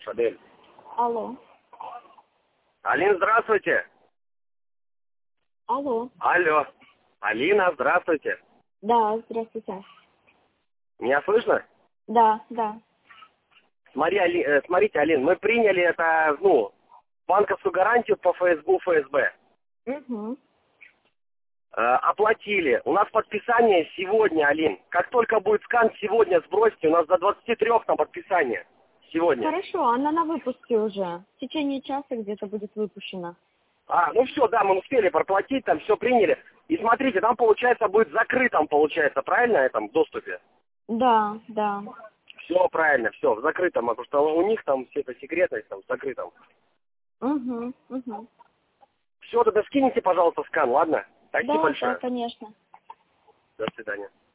Адель. Алло. Алин, здравствуйте. Алло. Алло. Алина, здравствуйте. Да, здравствуйте. Меня слышно? Да, да. Смотрите, Алин, мы приняли это, банковскую гарантию по ФСБ. Угу. Оплатили. У нас подписание сегодня, Алин. Как только будет скан, сегодня сбросьте. У нас до 23 там подписание. Сегодня. Хорошо, она на выпуске уже. В течение часа где-то будет выпущена. Все, да, мы успели проплатить, там все приняли. И смотрите, там, получается, будет закрытом, получается, правильно, этом доступе? Да, да. Все правильно, все, в закрытом, потому что у них там все это секретность, там, в закрытом. Угу, угу. Все, тогда скиньте, пожалуйста, скан, ладно? Спасибо Да, большое. да, конечно. До свидания.